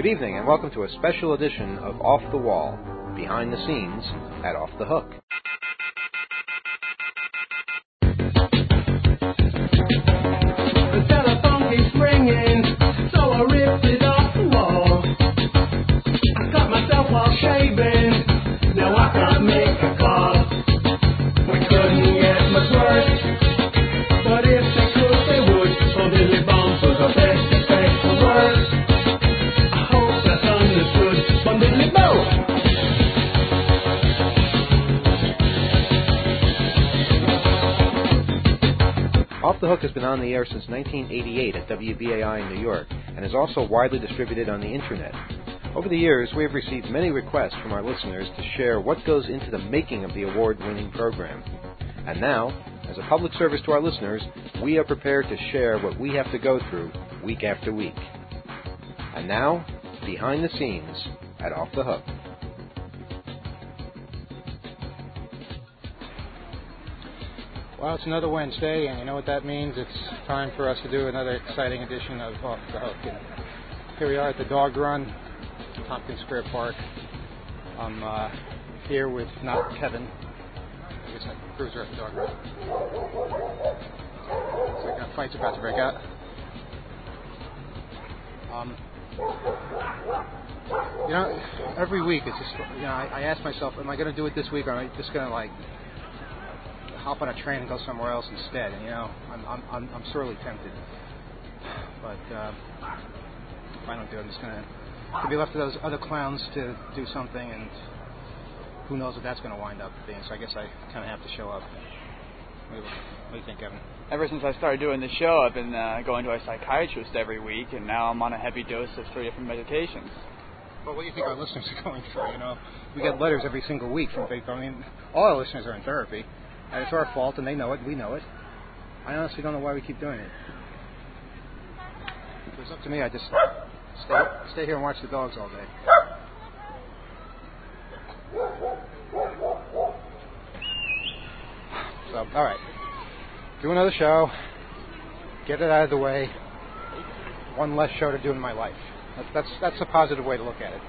Good evening and welcome to a special edition of Off the Wall, behind the scenes at Off the Hook. The telephone keeps ringing, so I ripped it off the wall. I cut myself while shaving, now I can't make a call. We couldn't get much worse, but if they could, they would. Oh, Billy Bones was a face-to-face for words. I hope that's understood from Billy Bones. Off the Hook has been on the air since 1988 at WBAI in New York and is also widely distributed on the internet. Over the years, we have received many requests from our listeners to share what goes into the making of the award-winning program. And now, as a public service to our listeners, we are prepared to share what we have to go through week after week. And now, behind the scenes at Off the Hook. Well, it's another Wednesday, and you know what that means. It's time for us to do another exciting edition of Off the Hook. And here we are at the Dog Run, Tompkins Square Park. I'm here with not Kevin. I guess that cruiser at the Dog Run. So a fight's about to break out. You know, every week it's just, you know, I ask myself, am I going to do it this week, or am I just going to hop on a train and go somewhere else instead? And you know, I'm sorely tempted, but if I don't do it, I'm just gonna be left to those other clowns to do something, and who knows what that's going to wind up being. So I guess I kind of have to show up. What do you think, Kevin? Ever since I started doing the show, I've been going to a psychiatrist every week, and now I'm on a heavy dose of 3 different medications. Well, what do you think our listeners are going through? You know, we get letters every single week from people. I mean, all our listeners are in therapy. And it's our fault, and they know it, and we know it. I honestly don't know why we keep doing it. If it was up to me, I'd just stay here and watch the dogs all day. So, all right. Do another show. Get it out of the way. One less show to do in my life. That's a positive way to look at it.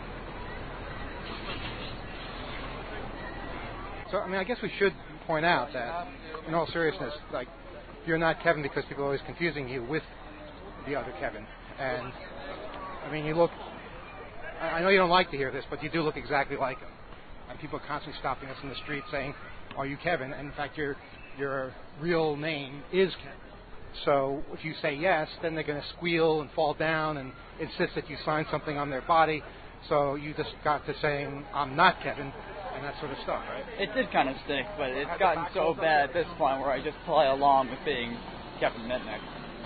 So, I mean, I guess we should point out that, in all seriousness, like, you're not Kevin because people are always confusing you with the other Kevin. And, I mean, you look, I know you don't like to hear this, but you do look exactly like him. And people are constantly stopping us in the street saying, are you Kevin? And, in fact, your real name is Kevin. So if you say yes, then they're going to squeal and fall down and insist that you sign something on their body. So you just got to saying, I'm not Kevin, and that sort of stuff, right? It did kind of stick, but it's gotten so bad at this point where I just play along with being Kevin Mitnick.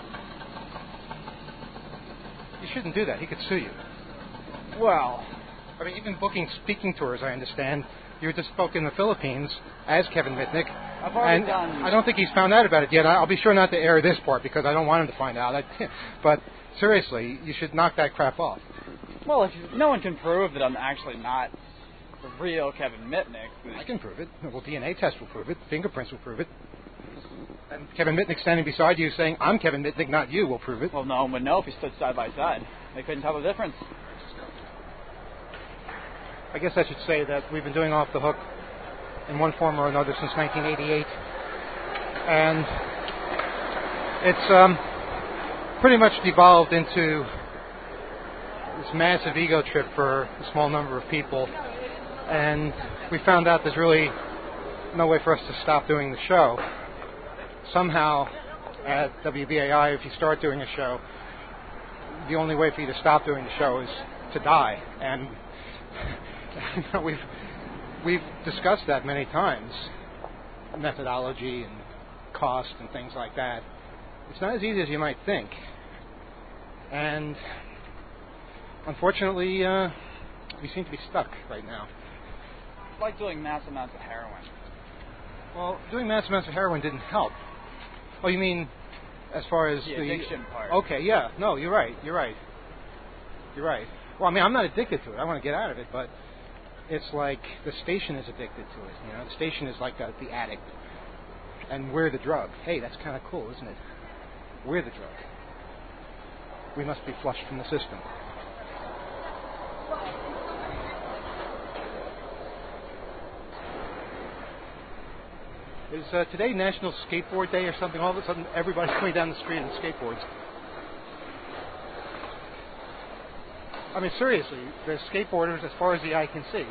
You shouldn't do that. He could sue you. Well, I mean, you've been booking speaking tours, I understand. You just spoke in the Philippines as Kevin Mitnick. I've already and done. I don't think he's found out about it yet. I'll be sure not to air this part because I don't want him to find out. But seriously, you should knock that crap off. Well, if no one can prove that I'm actually not the real Kevin Mitnick. I can prove it. Well, DNA test will prove it. Fingerprints will prove it. And Kevin Mitnick standing beside you saying, I'm Kevin Mitnick, not you, will prove it. Well, no one would know if we stood side by side. They couldn't tell the difference. I guess I should say that we've been doing Off the Hook in one form or another since 1988. And it's pretty much devolved into this massive ego trip for a small number of people. And we found out there's really no way for us to stop doing the show. Somehow, at WBAI, if you start doing a show, the only way for you to stop doing the show is to die. And you know, we've discussed that many times, methodology and cost and things like that. It's not as easy as you might think. And unfortunately, we seem to be stuck right now. It's like doing mass amounts of heroin. Well, doing mass amounts of heroin didn't help. Oh, you mean as far as the addiction part? Okay, yeah. No, you're right. Well, I mean, I'm not addicted to it. I want to get out of it, but it's like the station is addicted to it. You know, the station is like the addict, and we're the drug. Hey, that's kind of cool, isn't it? We're the drug. We must be flushed from the system. Is today National Skateboard Day or something? All of a sudden, everybody's going down the street on skateboards. I mean, seriously, there's skateboarders as far as the eye can see.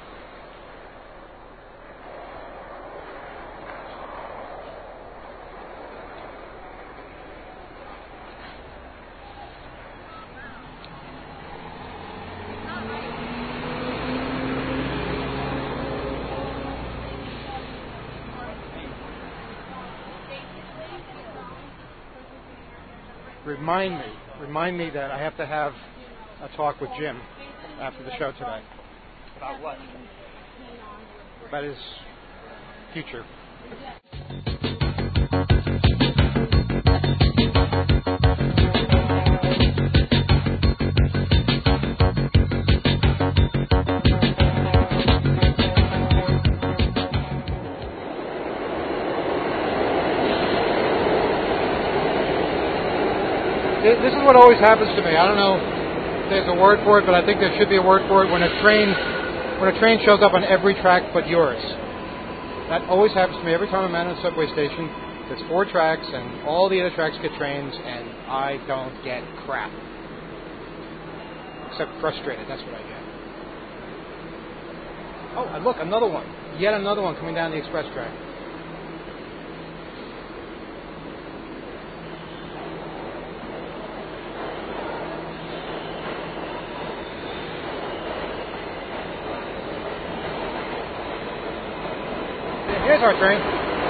Remind me that I have to have a talk with Jim after the show today. About what? About his future. This is what always happens to me. I don't know if there's a word for it, but I think there should be a word for it when a train shows up on every track but yours. That always happens to me every time I'm at a subway station. There's 4 tracks, and all the other tracks get trains, and I don't get crap. Except frustrated, that's what I get. Oh, and look, another one. Yet another one coming down the express track. Here's our train.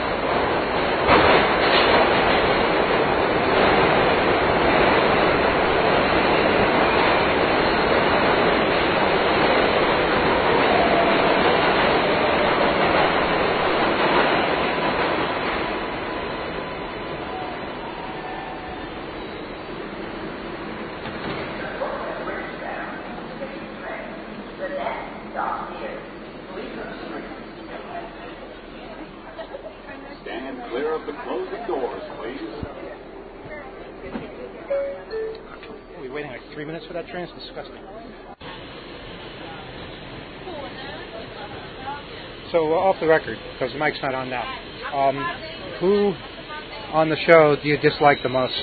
Stand clear of the closing doors, please. Are we waiting like 3 minutes for that train? It's disgusting. So off the record, because Mike's not on now. Who on the show do you dislike the most?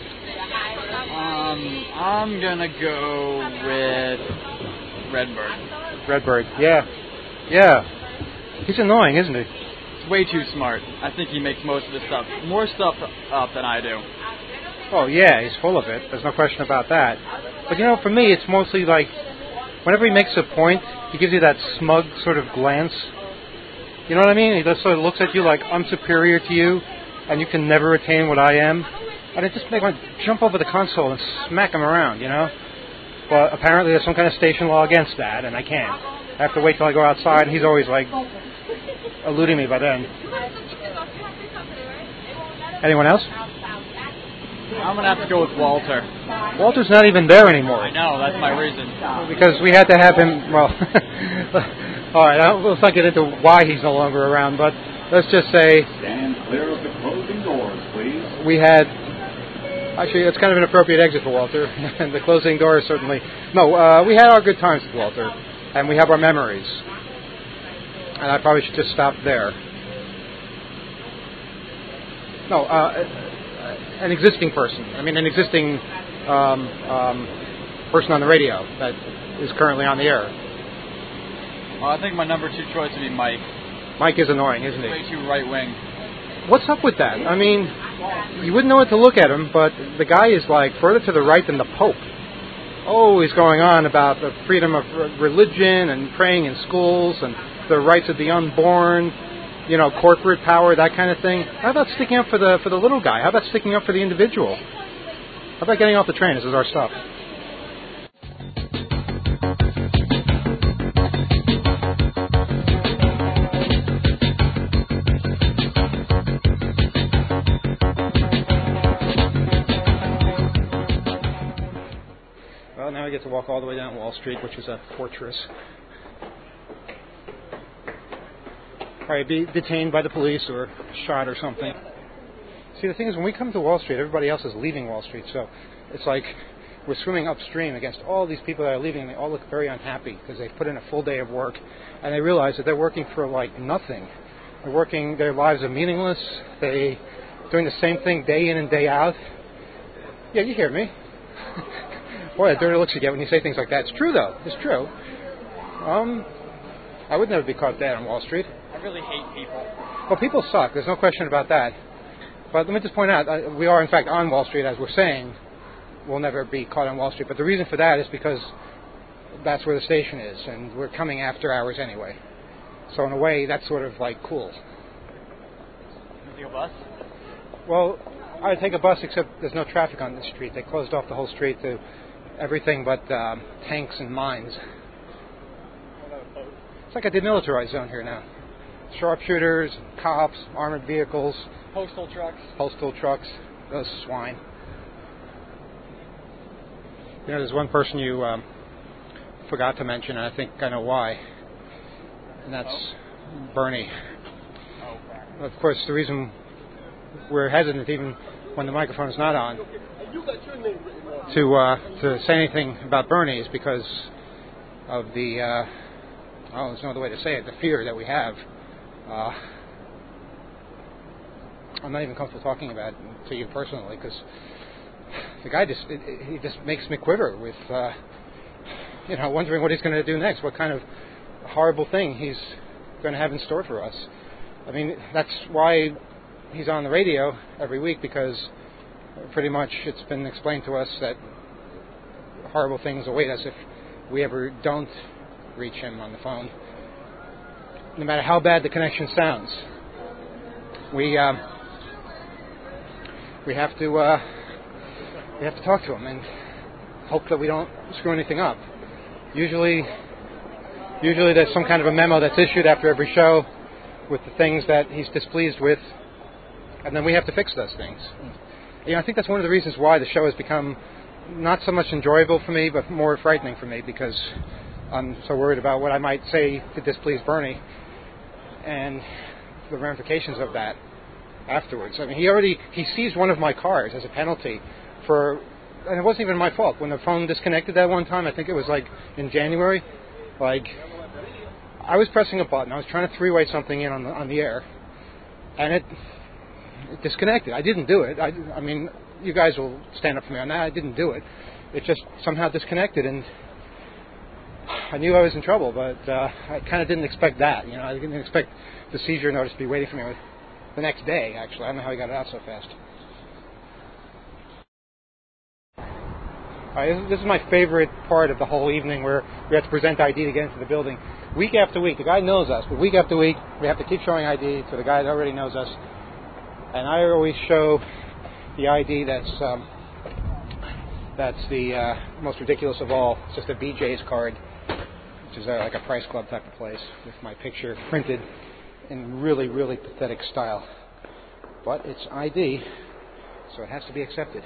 I'm gonna go with Redbird. Redbird, yeah. He's annoying, isn't he? He's way too smart. I think he makes most of the stuff, more stuff up than I do. Oh yeah, he's full of it. There's no question about that. But you know, for me, it's mostly like whenever he makes a point, he gives you that smug sort of glance. You know what I mean? He just sort of looks at you like I'm superior to you, and you can never attain what I am. And it just makes me jump over the console and smack him around, you know? But apparently there's some kind of station law against that, and I can't. I have to wait till I go outside, and he's always like eluding me by then. Anyone else? I'm going to have to go with Walter. Walter's not even there anymore. I know, that's my reason. Because we had to have him, well, all right, let's not get into why he's no longer around, but let's just say... Stand clear of the closing doors, please. We had... Actually, it's kind of an appropriate exit for Walter, and the closing doors certainly... No, we had our good times with Walter, and we have our memories. And I probably should just stop there. No, an existing person. I mean, an existing person on the radio that is currently on the air. Well, I think my number 2 choice would be Mike. Mike is annoying, isn't he? Way too right-wing. What's up with that? I mean, you wouldn't know what to look at him, but the guy is like further to the right than the Pope. Oh, he's going on about the freedom of religion and praying in schools and the rights of the unborn, you know, corporate power, that kind of thing. How about sticking up for the little guy? How about sticking up for the individual? How about getting off the train? This is our stuff. Well, now I get to walk all the way down Wall Street, which is a fortress. Probably be detained by the police or shot or something. See, the thing is, when we come to Wall Street, everybody else is leaving Wall Street, so it's like we're swimming upstream against all these people that are leaving, and they all look very unhappy because they've put in a full day of work, and they realize that they're working for like nothing. They're working, their lives are meaningless. They're doing the same thing day in and day out. Yeah, you hear me. Boy, the dirty looks you get when you say things like that. It's true, though. It's true. I would never be caught dead on Wall Street. I really hate people. Well, people suck. There's no question about that. But let me just point out, we are, in fact, on Wall Street, as we're saying. We'll never be caught on Wall Street. But the reason for that is because that's where the station is, and we're coming after hours anyway. So in a way, that's sort of like cool. You take a bus? Well, I take a bus, except there's no traffic on the street. They closed off the whole street to everything but tanks and mines. It's like a demilitarized zone here now. Sharpshooters, cops, armored vehicles. Postal trucks. Those swine. You know, there's one person you forgot to mention, and I think I know why. And that's Bernie. Oh, of course, the reason we're hesitant, even when the microphone's not on, to say anything about Bernie is because of the, there's no other way to say it, the fear that we have. I'm not even comfortable talking about it to you personally, because the guy he just makes me quiver with, wondering what he's going to do next, what kind of horrible thing he's going to have in store for us. I mean, that's why he's on the radio every week, because pretty much it's been explained to us that horrible things await us if we ever don't reach him on the phone. No matter how bad the connection sounds, we have to talk to him and hope that we don't screw anything up. Usually there's some kind of a memo that's issued after every show with the things that he's displeased with, and then we have to fix those things. I think that's one of the reasons why the show has become not so much enjoyable for me, but more frightening for me, because I'm so worried about what I might say to displease Bernie and the ramifications of that afterwards. I mean, he seized one of my cars as a penalty and it wasn't even my fault. When the phone disconnected that one time, I think it was like in January, I was pressing a button. I was trying to three-way something in on the air, and it disconnected. I didn't do it. I mean, you guys will stand up for me on that. I didn't do it. It just somehow disconnected, and I knew I was in trouble, but I kind of didn't expect that. I didn't expect the seizure notice to be waiting for me the next day, actually. I don't know how he got it out so fast. This is my favorite part of the whole evening, where we have to present ID to get into the building. Week after week, the guy knows us, but week after week, we have to keep showing ID to the guy that already knows us. And I always show the ID that's the most ridiculous of all. It's just a BJ's card, which is like a Price Club type of place, with my picture printed in really, really pathetic style. But it's ID, so it has to be accepted.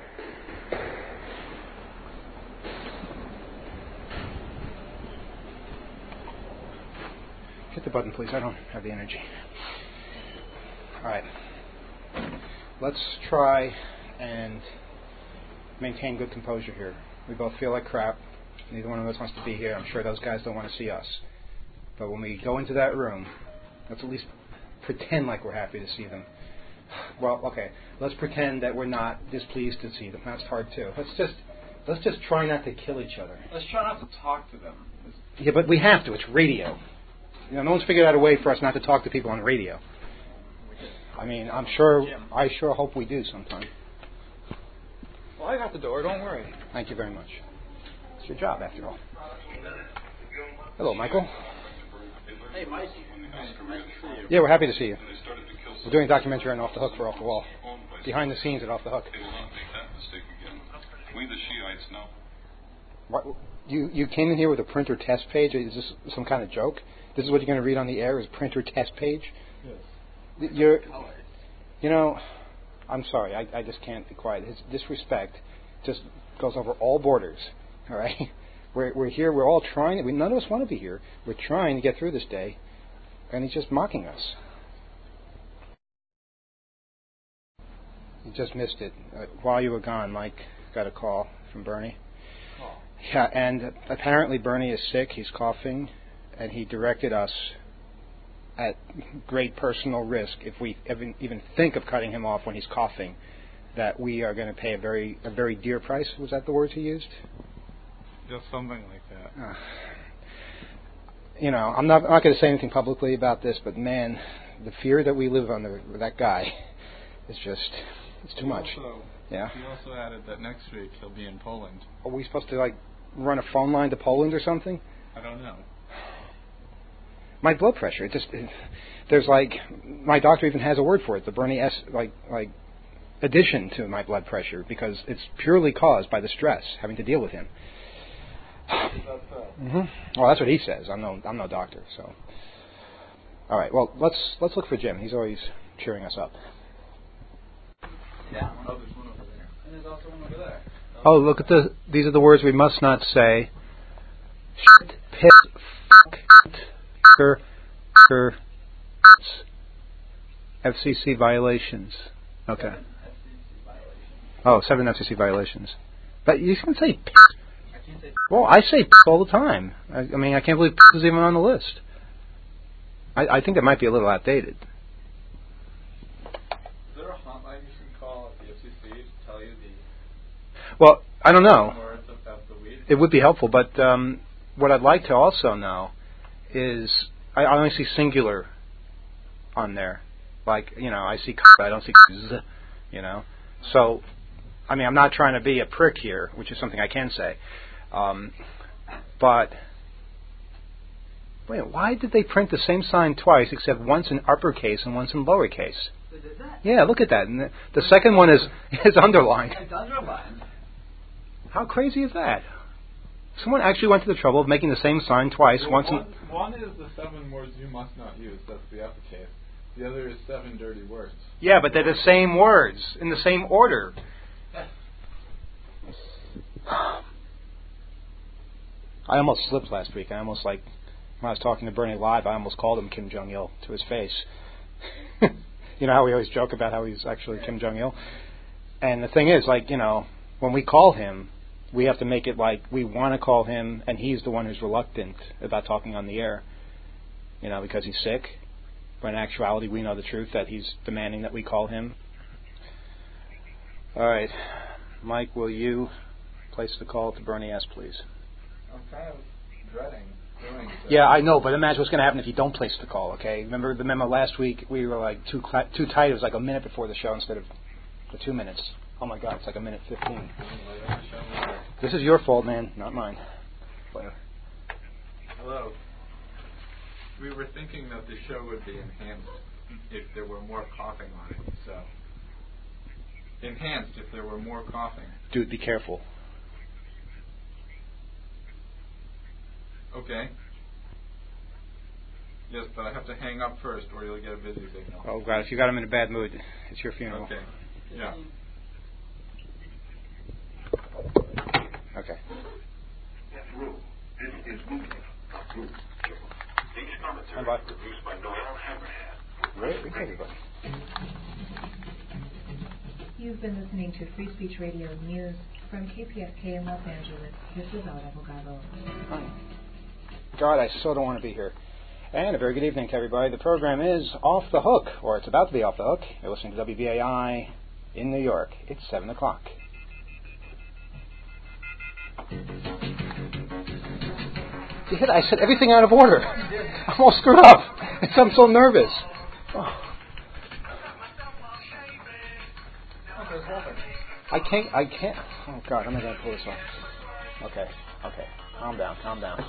Hit the button, please. I don't have the energy. All right. Let's try and maintain good composure here. We both feel like crap. Neither one of us wants to be here. I'm sure those guys don't want to see us. But when we go into that room, let's at least pretend like we're happy to see them. Well, okay. Let's pretend that we're not displeased to see them. That's hard too. Let's just try not to kill each other. Let's try not to talk to them. Yeah, but we have to. It's radio. No one's figured out a way for us not to talk to people on radio. I mean, I sure hope we do sometime. Well, I got the door, don't worry. Thank you very much. It's your job, after all. Hello, Michael. Hey, Mike. Yeah, we're happy to see you. We're doing a documentary on Off the Hook for Off the Wall. Behind the scenes at Off the Hook. They will not make that mistake again. We, the Shiites, know. What, you came in here with a printer test page? Is this some kind of joke? This is what you're going to read on the air, is printer test page? Yes. I'm sorry, I just can't be quiet. His disrespect just goes over all borders, all right? We're here, we're all trying, none of us want to be here. We're trying to get through this day, and he's just mocking us. You just missed it while you were gone, Mike. got a call from Bernie. Yeah, and apparently Bernie is sick. He's coughing, and he directed us at great personal risk, if we even think of cutting him off when he's coughing, that we are going to pay a very dear price. Was that the words he used? Just something like that. I'm not going to say anything publicly about this, but man, the fear that we live under with that guy is it's too much. Yeah. He also added that next week he'll be in Poland. Are we supposed to run a phone line to Poland or something? I don't know. My blood pressure, there's my doctor even has a word for it, the Bernie S, addition to my blood pressure, because it's purely caused by the stress, having to deal with him. Mm-hmm. Well, that's what he says. I'm no doctor, so. All right, well, let's look for Jim. He's always cheering us up. Yeah. Oh, there's one over there. And there's also one over there. Oh, look at these are the words we must not say. Shit, piss, fuck, FCC violations. Okay. Oh, 7 FCC violations. But you can say piss. Well, I say piss all the time. I mean, I can't believe piss is even on the list. I think that might be a little outdated. Is there a hotline you can call at the FCC to tell you Well, I don't know. words about the weed? It would be helpful, but what I'd like to also know is I only see singular on there. I see I don't see z, So, I mean, I'm not trying to be a prick here, which is something I can say. But, wait, why did they print the same sign twice, except once in uppercase and once in lowercase? They did that? Yeah, look at that. And the second one is underlined. It's underlined. How crazy is that? Someone actually went to the trouble of making the same sign twice. Well, one is the 7 words you must not use. That's the uppercase. The other is 7 dirty words. Yeah, but they're the same words in the same order. I almost slipped last week. When I was talking to Bernie live, I almost called him Kim Jong-il to his face. You know how we always joke about how he's actually Kim Jong-il? And the thing is, when we call him, we have to make it like we want to call him, and he's the one who's reluctant about talking on the air, because he's sick. But in actuality, we know the truth, that he's demanding that we call him. All right. Mike, will you place the call to Bernie S., please? I'm kind of dreading doing so. Yeah, I know, but imagine what's going to happen if you don't place the call, okay? Remember the memo last week? We were too tight. It was a minute before the show instead of the 2 minutes. Oh my God, it's a minute 15. This is your fault, man, not mine. Hello. We were thinking that the show would be enhanced if there were more coughing on it. So, enhanced if there were more coughing. Dude, be careful. Okay. Yes, but I have to hang up first, or you'll get a busy signal. Oh God, if you got him in a bad mood, it's your funeral. Okay. Yeah. Okay. This is moving. These commentaries Bye. produced by Noel Hammerhead. Great, everybody. You've been listening to Free Speech Radio News from KPFK in Los Angeles. This is Laura Bogado. Hi. God, I so don't want to be here. And a very good evening to everybody. The program is Off the Hook, or it's about to be off the hook. You're listening to WBAI in New York. It's 7 o'clock. I said everything out of order. I'm all screwed up. I'm so nervous. Oh. I can't. Oh God, how am I going to pull this off? Okay. Calm down.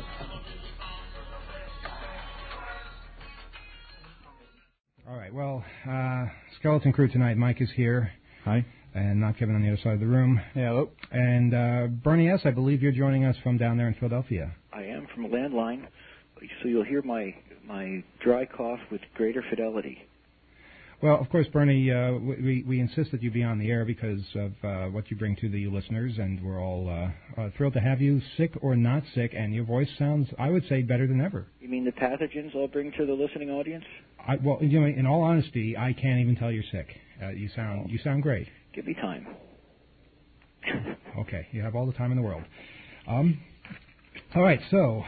All right. Well, Skeleton Crew tonight. Mike is here. Hi. And not Kevin on the other side of the room. Yeah, hello. And Bernie S., I believe you're joining us from down there in Philadelphia. I am from a landline, so you'll hear my dry cough with greater fidelity. Well, of course, Bernie, we insist that you be on the air because of what you bring to the listeners, and we're all thrilled to have you, sick or not sick, and your voice sounds, I would say, better than ever. You mean the pathogens I'll bring to the listening audience? Well, in all honesty, I can't even tell you're sick. You sound great. Give me time. Okay, you have all the time in the world. All right, so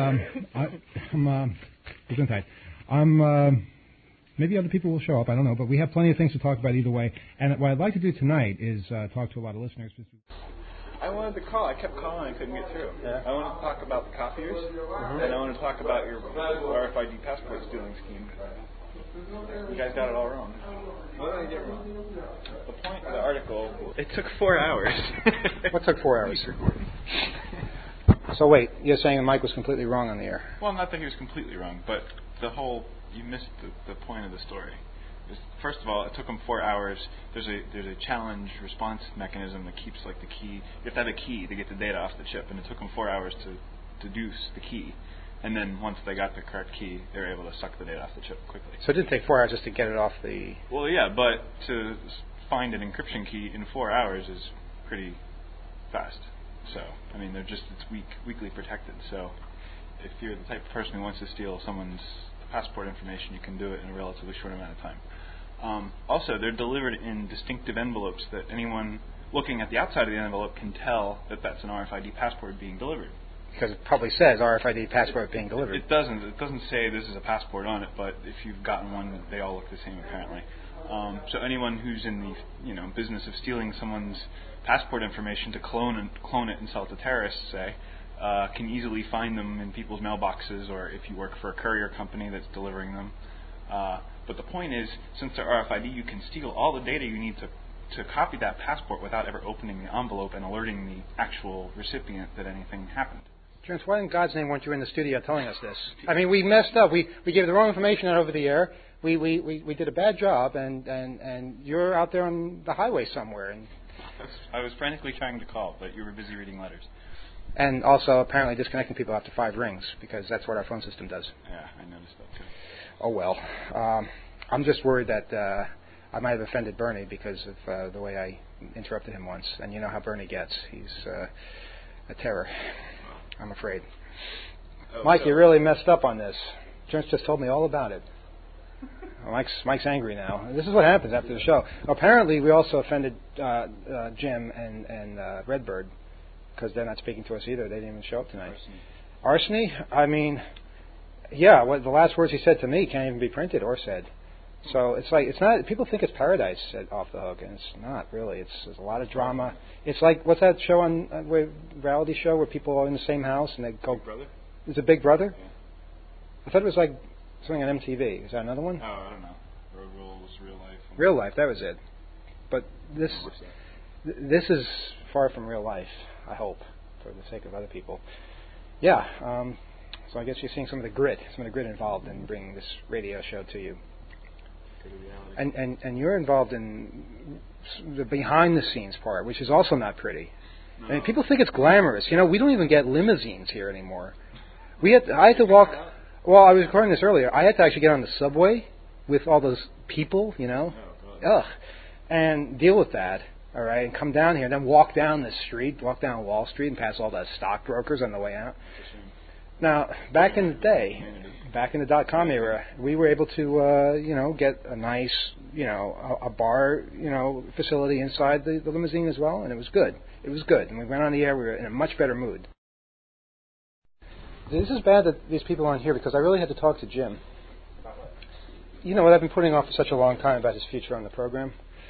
maybe other people will show up. I don't know, but we have plenty of things to talk about either way. And what I'd like to do tonight is talk to a lot of listeners. I wanted to call. I kept calling. I couldn't get through. Yeah. I wanted to talk about the copiers, and I wanted to talk about your RFID passport stealing scheme. You guys got it all wrong. What did I get wrong? The point of the article, it took 4 hours. What took 4 hours? So wait, you're saying Mike was completely wrong on the air? Well, not that he was completely wrong, but you missed the point of the story. First of all, it took them 4 hours. There's a challenge response mechanism that keeps like the key. You have to have a key to get the data off the chip, and it took them 4 hours to deduce the key. And then once they got the correct key, they were able to suck the data off the chip quickly. So it didn't take 4 hours just to get it off the... Well, yeah, but to find an encryption key in 4 hours is pretty fast. So, I mean, it's weakly protected. So if you're the type of person who wants to steal someone's passport information, you can do it in a relatively short amount of time. Also, they're delivered in distinctive envelopes that anyone looking at the outside of the envelope can tell that that's an RFID passport being delivered. Because it probably says RFID passport being delivered. It doesn't. It doesn't say this is a passport on it, but if you've gotten one, they all look the same apparently. So anyone who's in the business of stealing someone's passport information to clone it and sell it to terrorists, say, can easily find them in people's mailboxes, or if you work for a courier company that's delivering them. But the point is, since they're RFID, you can steal all the data you need to copy that passport without ever opening the envelope and alerting the actual recipient that anything happened. James, why in God's name weren't you in the studio telling us this? I mean, we messed up. We gave the wrong information out over the air. We did a bad job, and you're out there on the highway somewhere. And I was frantically trying to call, but you were busy reading letters. And also apparently disconnecting people after 5 rings, because that's what our phone system does. Yeah, I noticed that too. Oh, well. I'm just worried that I might have offended Bernie because of the way I interrupted him once. And you know how Bernie gets. He's a terror, I'm afraid. Mike, you really messed up on this. Jones just told me all about it. Mike's angry now. This is what happens after the show. Apparently, we also offended Jim and Redbird, because they're not speaking to us either. They didn't even show up tonight. Arseny? I mean, yeah, the last words he said to me can't even be printed or said. So it's not. People think it's paradise at Off the Hook, and it's not really. There's a lot of drama. It's like, what's that show reality show where people are in the same house and they go. Big Brother? Is it Big Brother? Yeah. I thought it was like something on MTV. Is that another one? Oh, I don't know. Road Rules, Real Life. Real Life, that was it. But this is far from real life, I hope, for the sake of other people. Yeah, so I guess you're seeing some of the grit involved in bringing this radio show to you. And you're involved in the behind-the-scenes part, which is also not pretty. No. I mean, people think it's glamorous. We don't even get limousines here anymore. I had to walk... Well, I was recording this earlier. I had to actually get on the subway with all those people, and deal with that, all right, and come down here and then walk down Wall Street and pass all the stockbrokers on the way out. Now, back in the day, back in the .com era, we were able to, get a nice, a bar, facility inside the limousine as well, and it was good. It was good. And we went on the air, we were in a much better mood. This is bad that these people aren't here because I really had to talk to Jim. You know what I've been putting off for such a long time about his future on the program?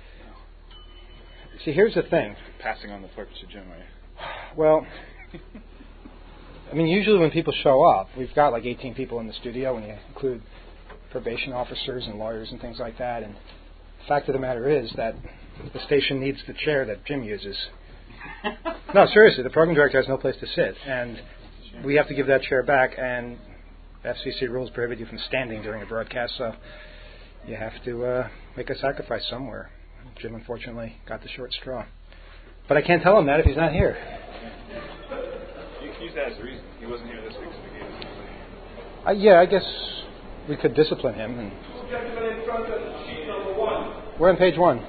See, here's the thing. Passing on the torch to Jim, right? Well, I mean, usually when people show up, we've got like 18 people in the studio when you include probation officers and lawyers and things like that. And the fact of the matter is that the station needs the chair that Jim uses. No, seriously, the program director has no place to sit. And we have to give that chair back, and FCC rules prohibit you from standing during a broadcast, so you have to make a sacrifice somewhere. Jim, unfortunately, got the short straw. But I can't tell him that if he's not here. You can use that as a reason. He wasn't here this week, so we gave us yeah, I guess we could discipline him. And we're on page 1.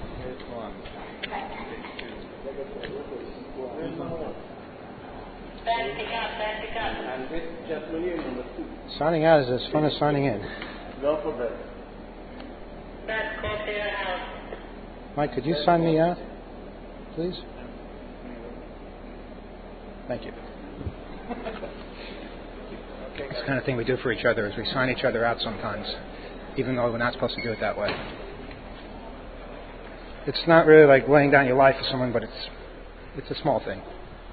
Signing out is as fun as signing in. Mike, could you sign me out, please? Thank you. It's the kind of thing we do for each other is we sign each other out sometimes, even though we're not supposed to do it that way. It's not really like laying down your life for someone, but it's a small thing.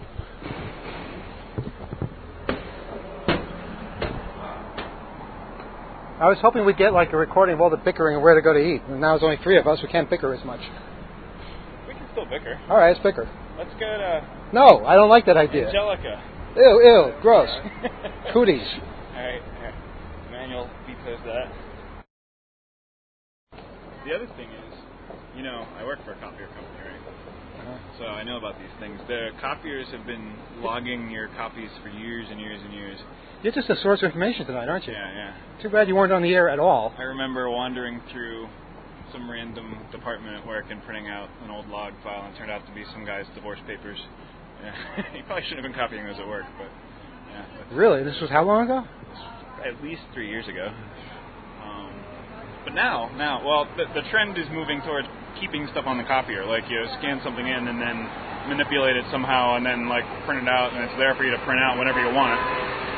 I was hoping we'd get like a recording of all the bickering and where to go to eat. And now there's only 3 of us. We can't bicker as much. We can still bicker. All right, let's bicker. Let's go to... No, I don't like that idea. Angelica. Ew, gross. Cooties. All right, here. Manuel vetoes that. The other thing is, you know, I work for a copier company, right? So I know about these things. The copiers have been logging your copies for years and years and years. You're just a source of information tonight, aren't you? Yeah. Too bad you weren't on the air at all. I remember wandering through some random department at work and printing out an old log file, and it turned out to be some guy's divorce papers. Yeah. You probably shouldn't have been copying those at work, but yeah. Really? This was how long ago? At least 3 years ago. But now, well, the trend is moving towards keeping stuff on the copier. Like, you scan something in and then manipulate it somehow and then, like, print it out, and it's there for you to print out whenever you want it.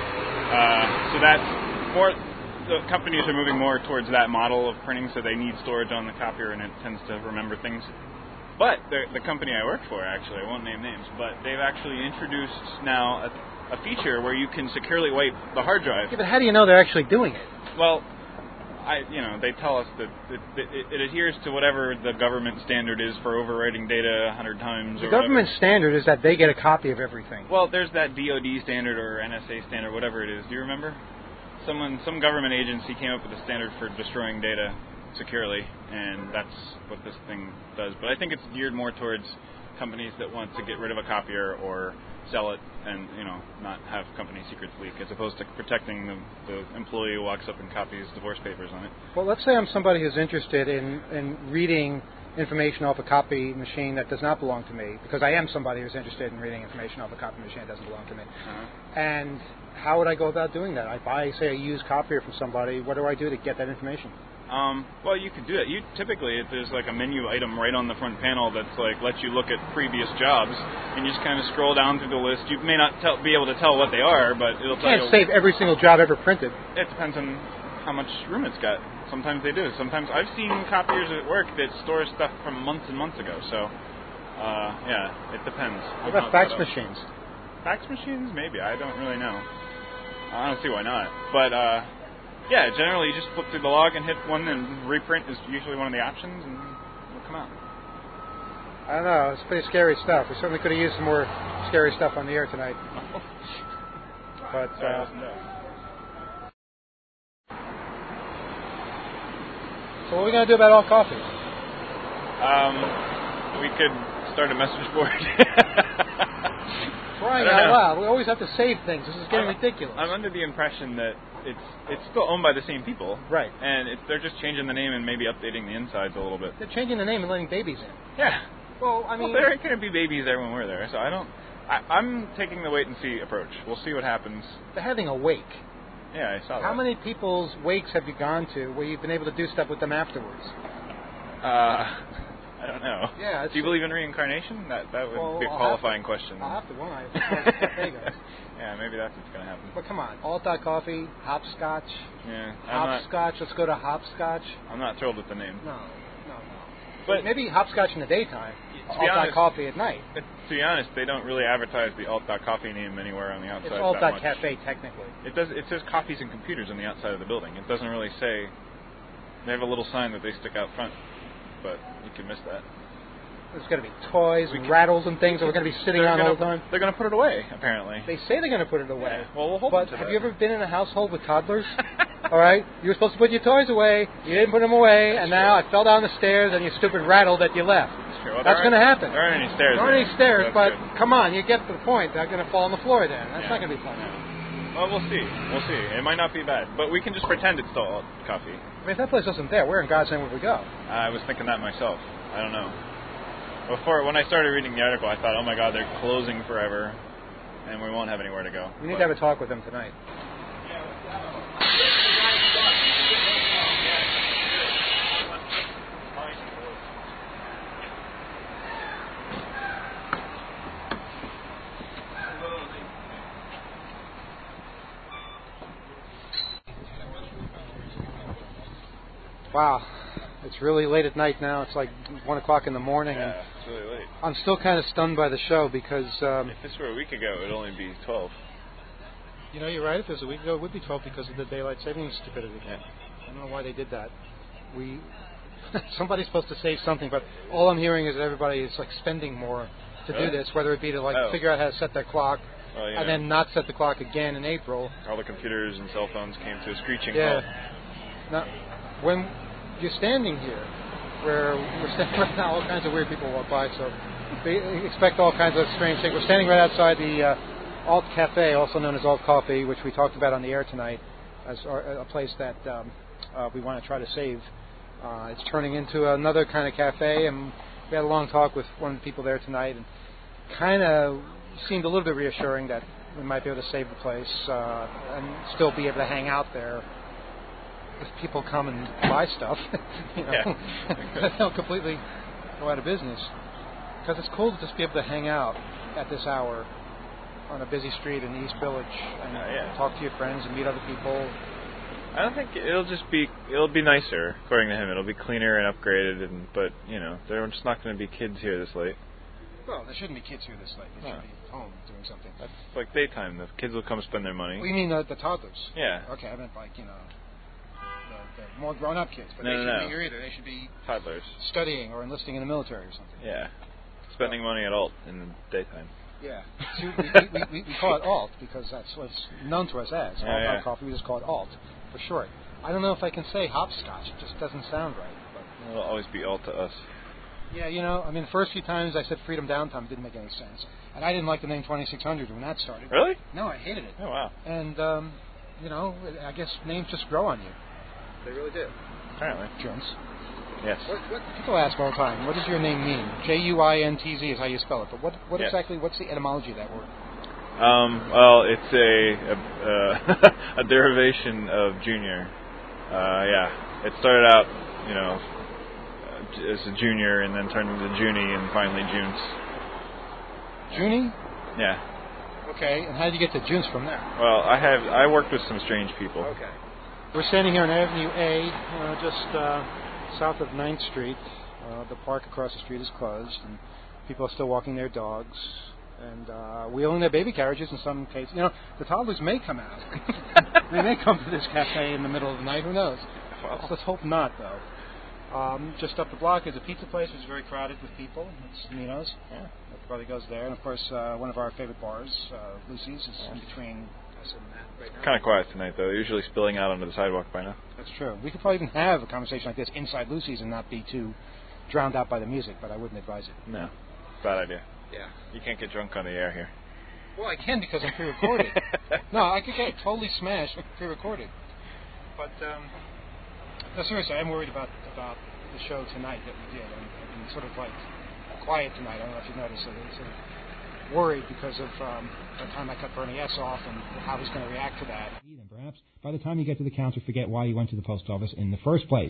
So that's more... The companies are moving more towards that model of printing, so they need storage on the copier, and it tends to remember things. But the company I work for, actually, I won't name names, but they've actually introduced now a feature where you can securely wipe the hard drive. Yeah, but how do you know they're actually doing it? Well, they tell us that it adheres to whatever the government standard is for overwriting data 100 times. The government standard is that they get a copy of everything. Well, there's that DoD standard or NSA standard, whatever it is. Do you remember? Some government agency came up with a standard for destroying data securely, and that's what this thing does. But I think it's geared more towards companies that want to get rid of a copier or sell it and, not have company secrets leak, as opposed to protecting the employee who walks up and copies divorce papers on it. Well, let's say I'm somebody who's interested in reading information off a copy machine that does not belong to me, because I am somebody who's interested in reading information off a copy machine that doesn't belong to me. And how would I go about doing that? I buy, say, a used copier from somebody. What do I do to get that information? Well, you could do it. Typically, there's like a menu item right on the front panel that's like lets you look at previous jobs, and you just kind of scroll down through the list. You may not be able to tell what they are, but it'll tell you. You can't save every single job ever printed. It depends on how much room it's got. Sometimes they do. Sometimes I've seen copiers at work that store stuff from months and months ago. So, it depends. What about fax machines? Fax machines? Maybe. I don't really know. I don't see why not. But, generally you just flip through the log and hit one, and reprint is usually one of the options, and it'll come out. I don't know. It's pretty scary stuff. We certainly could have used some more scary stuff on the air tonight. But, so what are we going to do about all coffee? We could start a message board. Crying out loud. We always have to save things. This is getting ridiculous. I'm under the impression that it's still owned by the same people. Right. And they're just changing the name and maybe updating the insides a little bit. They're changing the name and letting babies in. Yeah. Well, I mean... there ain't going to be babies there when we're there, so I'm taking the wait-and-see approach. We'll see what happens. They're having a wake. Yeah, I saw that. How many people's wakes have you gone to where you've been able to do stuff with them afterwards? I don't know. Yeah. Do you believe in reincarnation? That would be a qualifying question. I'll have to one. Yeah, maybe that's what's going to happen. But come on, alt.coffee, hopscotch. Yeah. Hopscotch. Let's go to hopscotch. I'm not thrilled with the name. No. But maybe hopscotch in the daytime. Alt.coffee at night. To be honest, they don't really advertise the alt.coffee name anywhere on the outside. It's alt.cafe technically. It says coffees and computers on the outside of the building. It doesn't really say. They have a little sign that they stick out front, but you can miss that. There's going to be toys and rattles and things that we're going to be sitting on all the time. They're going to put it away, apparently. They say they're going to put it away. Yeah. Well, we'll hold But them to have that. you ever been in a household with toddlers? All right? You were supposed to put your toys away. You didn't put them away, and now I fell down the stairs, and you stupid rattled that you left. Well, that's going to happen. There aren't any stairs. There aren't any stairs, but good. come on, you get the point. They're going to fall on the floor then. That's not going to be fun. Well, we'll see. It might not be bad. But we can just pretend it's still coffee. I mean, if that place wasn't there, where in God's name would we go? I was thinking that myself. I don't know. When I started reading the article, I thought, oh my God, they're closing forever, and we won't have anywhere to go. We need to have a talk with them tonight. Wow. It's really late at night now. It's like 1 o'clock in the morning. Yeah, it's really late. I'm still kind of stunned by the show because... if this were a week ago, it would only be 12. You know, you're right. If it was a week ago, it would be 12 because of the daylight savings stupidity. Yeah. I don't know why they did that. Somebody's supposed to save something, but all I'm hearing is that everybody is like spending more to do this, whether it be to figure out how to set their clock and then not set the clock again in April. All the computers and cell phones came to a screeching halt. Yeah. Now, when you're standing here, where we're standing right now, all kinds of weird people walk by, so we expect all kinds of strange things. We're standing right outside the Alt Cafe, also known as Alt Coffee, which we talked about on the air tonight, as a place that we want to try to save. It's turning into another kind of cafe, and we had a long talk with one of the people there tonight, and kind of seemed a little bit reassuring that we might be able to save the place and still be able to hang out there if people come and buy stuff. They'll completely go out of business. Because it's cool to just be able to hang out at this hour on a busy street in the East Village and talk to your friends and meet other people. I don't think it'll be nicer, according to him. It'll be cleaner and upgraded, but there just not going to be kids here this late. Well, there shouldn't be kids here this late. They should be home doing something. That's like daytime. The kids will come spend their money. You mean the toddlers? Yeah. Okay, I meant the more grown-up kids, but they shouldn't be here either. They should be toddlers studying or enlisting in the military or something. Yeah, spending money at Alt in the daytime. Yeah, so we call it Alt because that's what's known to us as. Alt Coffee, we just call it Alt for short. I don't know if I can say hopscotch. It just doesn't sound right. But it'll always be Alt to us. Yeah, the first few times I said Freedom Downtime, it didn't make any sense. And I didn't like the name 2600 when that started. Really? No, I hated it. Oh, wow. And, I guess names just grow on you. They really do. Apparently. Jones. Yes. What people ask all the time, what does your name mean? Juintz is how you spell it. But what exactly, what's the etymology of that word? Well, it's a derivation of junior. It started out, as a junior and then turned into Junie and finally Junes. Junie? Yeah. Okay, and how did you get to Junes from there? Well, I worked with some strange people. Okay. We're standing here on Avenue A, just south of 9th Street. The park across the street is closed, and people are still walking their dogs and wheeling their baby carriages in some cases. The toddlers may come out. They may come to this cafe in the middle of the night. Who knows? Well, let's hope not, though. Just up the block is a pizza place, which is very crowded with people. It's Nino's. Yeah. Everybody goes there. And, of course, one of our favorite bars, Lucy's, is in between us and that right now. Kind of quiet tonight, though. They're usually spilling out onto the sidewalk by now. That's true. We could probably even have a conversation like this inside Lucy's and not be too drowned out by the music, but I wouldn't advise it. No. Bad idea. Yeah. You can't get drunk on the air here. Well, I can because I'm pre-recorded. No, I could get totally smashed pre-recorded. But, no, seriously, I'm worried about the show tonight that we did. I've been sort of like quiet tonight. I don't know if you've noticed. I'm sort of worried because of the time I cut Bernie S. off and how he's going to react to that. And perhaps by the time you get to the counter, forget why you went to the post office in the first place.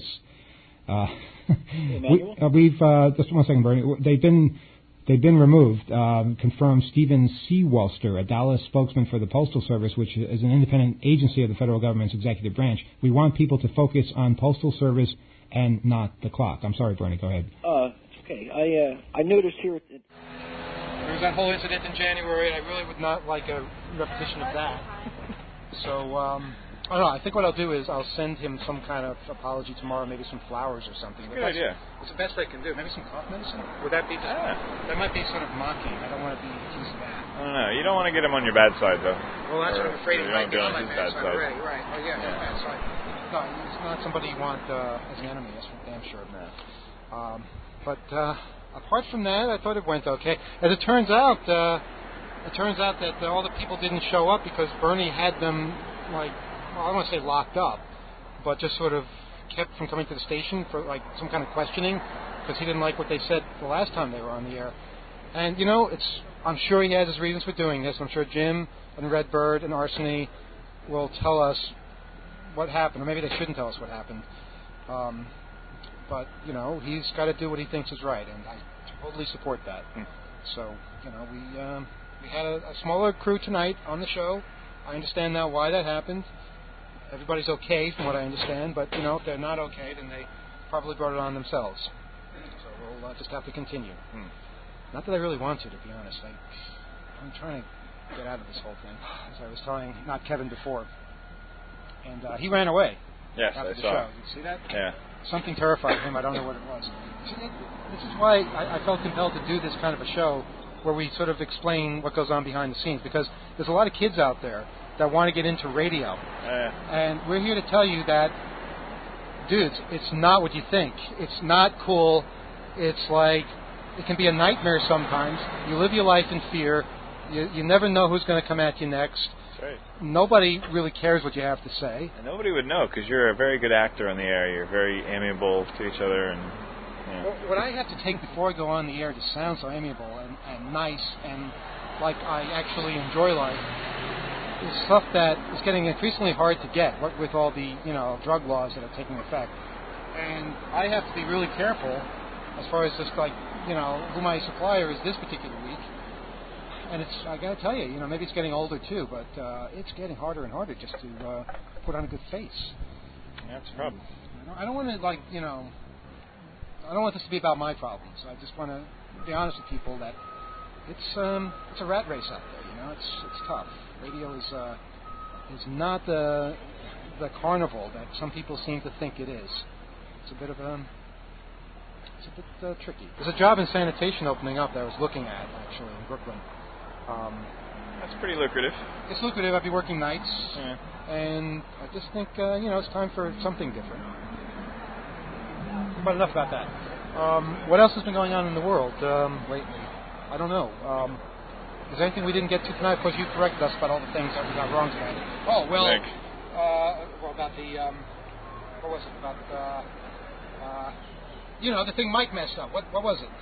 We've just 1 second, Bernie. They've been removed, confirmed Stephen Seawalster, a Dallas spokesman for the Postal Service, which is an independent agency of the federal government's executive branch. We want people to focus on Postal Service and not the clock. I'm sorry, Bernie, go ahead. It's okay. I noticed here... There was that whole incident in January, and I really would not like a repetition of that. So, I don't know. I think what I'll do is I'll send him some kind of apology tomorrow, maybe some flowers or something. Good idea. It's the best I can do. Maybe some cough medicine? Would that be just... That might be sort of mocking. I don't want to be accused of that. I don't know. You don't want to get him on your bad side, though. Well, that's what I'm afraid he might be on my bad side already. Right. Oh, yeah, bad side. No, he's not somebody you want as an enemy. That's for damn sure. No. But apart from that, I thought it went okay. As it turns out that all the people didn't show up because Bernie had them, I don't want to say locked up, but just sort of kept from coming to the station for some kind of questioning because he didn't like what they said the last time they were on the air. And I'm sure he has his reasons for doing this. I'm sure Jim and Redbird and Arseny will tell us what happened, or maybe they shouldn't tell us what happened. But he's got to do what he thinks is right, and I totally support that. So we had a smaller crew tonight on the show. I understand now why that happened. everybody's okay from what I understand, but if they're not okay, then they probably brought it on themselves. So we'll just have to continue. Not that I really want to be honest. I'm trying to get out of this whole thing, as I was telling Kevin before. And he ran away after the show. Did you see that? Yeah. Something terrified him. I don't know what it was. This is why I felt compelled to do this kind of a show where we sort of explain what goes on behind the scenes, because there's a lot of kids out there that want to get into radio. And we're here to tell you that, dudes, it's not what you think. It's not cool. It's like, it can be a nightmare sometimes. You live your life in fear. You never know who's going to come at you next. That's right. Nobody really cares what you have to say. And nobody would know, because you're a very good actor on the air. You're very amiable to each other. And what I have to take before I go on the air to sound so amiable and nice and like I actually enjoy life is stuff that is getting increasingly hard to get, what with all the drug laws that are taking effect. And I have to be really careful as far as just like who my supplier is this particular week. And I got to tell you, maybe it's getting older too, but it's getting harder and harder just to put on a good face. Yeah, that's a problem. I don't want to I don't want this to be about my problems. I just want to be honest with people that it's a rat race out there. It's tough. Radio is not the carnival that some people seem to think it is. It's a bit tricky. There's a job in sanitation opening up that I was looking at actually in Brooklyn. That's pretty lucrative. It's lucrative. I'd be working nights, and I just think it's time for something different. But enough about that. What else has been going on in the world lately? I don't know. Is there anything we didn't get to tonight? Of course, you corrected us about all the things that we got wrong tonight. Oh, well, about the, what was it? About, the thing Mike messed up. What was it?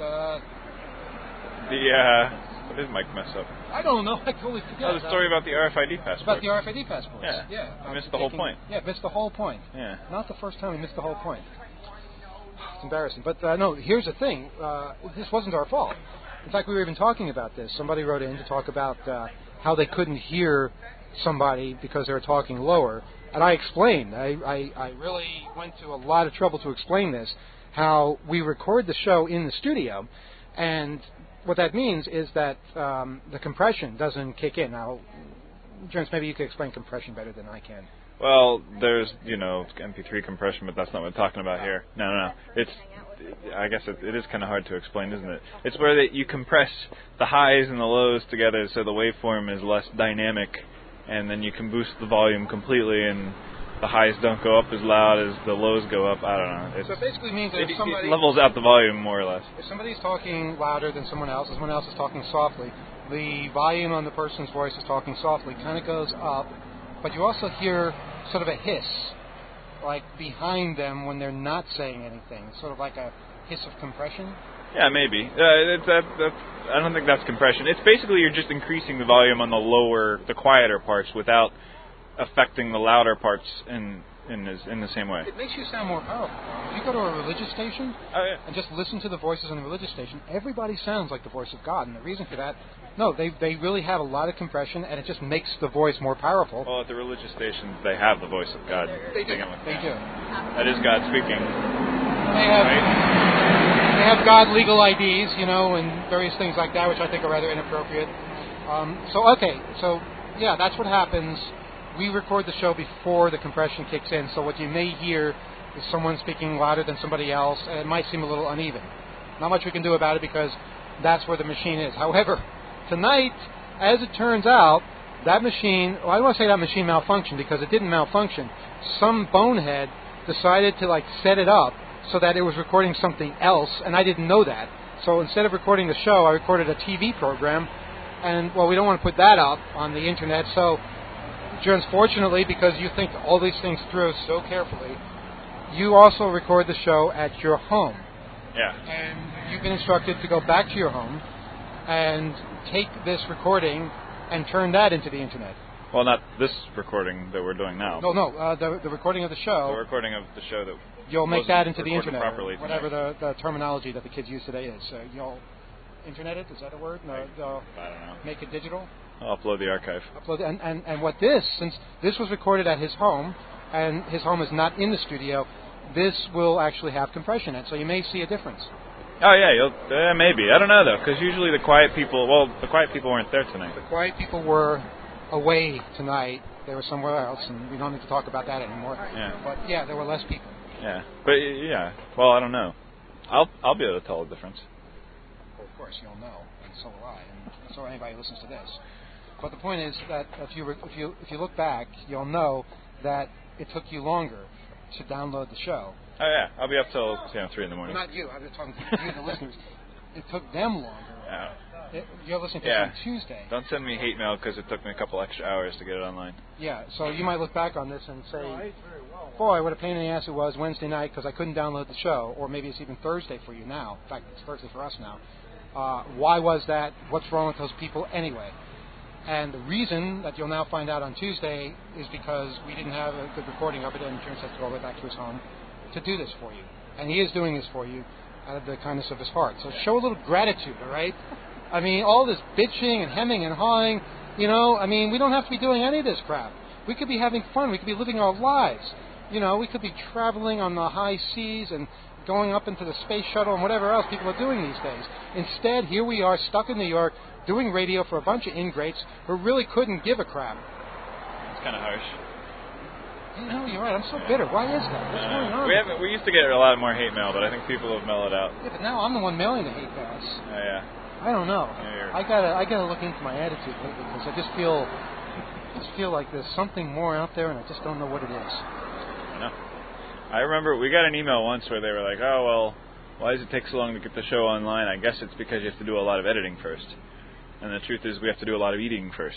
What did Mike mess up? I don't know. I totally forgot. Oh, the story about the RFID passport. About the RFID passports. Yeah. I missed the whole point. Yeah, missed the whole point. Yeah. Not the first time we missed the whole point. It's embarrassing. But, no, here's the thing. This wasn't our fault. In fact, we were even talking about this. Somebody wrote in to talk about how they couldn't hear somebody because they were talking lower. And I explained. I really went to a lot of trouble to explain this, how we record the show in the studio, and what that means is that the compression doesn't kick in. Now, James, maybe you could explain compression better than I can. Well, there's, MP3 compression, but that's not what we're talking about here. No. I guess it is kind of hard to explain, isn't it? It's where you compress the highs and the lows together so the waveform is less dynamic, and then you can boost the volume completely, and the highs don't go up as loud as the lows go up. I don't know. So it basically means that if somebody... It levels out the volume, more or less. If somebody's talking louder than someone else is talking softly, the volume on the person's voice is talking softly kind of goes up, but you also hear sort of a hiss, like behind them when they're not saying anything. It's sort of like a hiss of compression. Yeah, maybe. I don't think that's compression. It's basically you're just increasing the volume on the quieter parts without affecting the louder parts in the same way. It makes you sound more powerful. If you go to a religious station and just listen to the voices on the religious station, everybody sounds like the voice of God. And the reason for that, they really have a lot of compression, and it just makes the voice more powerful. Well, at the religious stations, they have the voice of God. They do. That is God speaking. They have God legal IDs, and various things like that, which I think are rather inappropriate. So that's what happens. We record the show before the compression kicks in, so what you may hear is someone speaking louder than somebody else, and it might seem a little uneven. Not much we can do about it because that's where the machine is. However, tonight, as it turns out, that machine, I don't want to say that machine malfunctioned because it didn't malfunction. Some bonehead decided to set it up so that it was recording something else, and I didn't know that. So instead of recording the show, I recorded a TV program, and, we don't want to put that up on the internet, so unfortunately, because you think all these things through so carefully, you also record the show at your home. Yeah. And you've been instructed to go back to your home and take this recording and turn that into the internet. Well, not this recording that we're doing now. No, the recording of the show. The recording of the show that you'll make that into the internet. Properly whatever the terminology that the kids use today is. You'll internet it? Is that a word? No, I don't know. Make it digital? I'll upload the archive. And what since this was recorded at his home, and his home is not in the studio, this will actually have compression in it, so you may see a difference. Oh yeah, maybe. I don't know though, because usually the quiet people weren't there tonight. The quiet people were away tonight. They were somewhere else, and we don't need to talk about that anymore. Yeah. But yeah, there were less people. Yeah, but yeah. Well, I don't know. I'll be able to tell the difference. Well, of course you'll know, and so will I, and so anybody who listens to this. But the point is that if you look back, you'll know that it took you longer to download the show. Oh yeah, I'll be up till 3 in the morning. Not you. I'm just talking to you, the listeners. It took them longer. Yeah. You're listening to it on Tuesday. Don't send me hate mail because it took me a couple extra hours to get it online. Yeah, so you might look back on this and say, boy, what a pain in the ass it was Wednesday night because I couldn't download the show, or maybe it's even Thursday for you now. In fact, it's Thursday for us now. Why was that? What's wrong with those people anyway? And the reason that you'll now find out on Tuesday is because we didn't have a good recording of it, and Terrence has to go all the way back to his home to do this for you. And he is doing this for you out of the kindness of his heart. So show a little gratitude, all right? I mean, all this bitching and hemming and hawing, we don't have to be doing any of this crap. We could be having fun. We could be living our lives. We could be traveling on the high seas and going up into the space shuttle and whatever else people are doing these days. Instead, here we are stuck in New York doing radio for a bunch of ingrates who really couldn't give a crap. It's kind of harsh. You're right. I'm so bitter. Why is that? What's going on? We used to get a lot more hate mail, but I think people have mellowed out. Yeah, but now I'm the one mailing the hate mails. Oh, yeah. I don't know. Yeah, I gotta look into my attitude lately because I just feel like there's something more out there, and I just don't know what it is. I know. I remember we got an email once where they were like, "Oh well, why does it take so long to get the show online?" I guess it's because you have to do a lot of editing first, and the truth is we have to do a lot of eating first.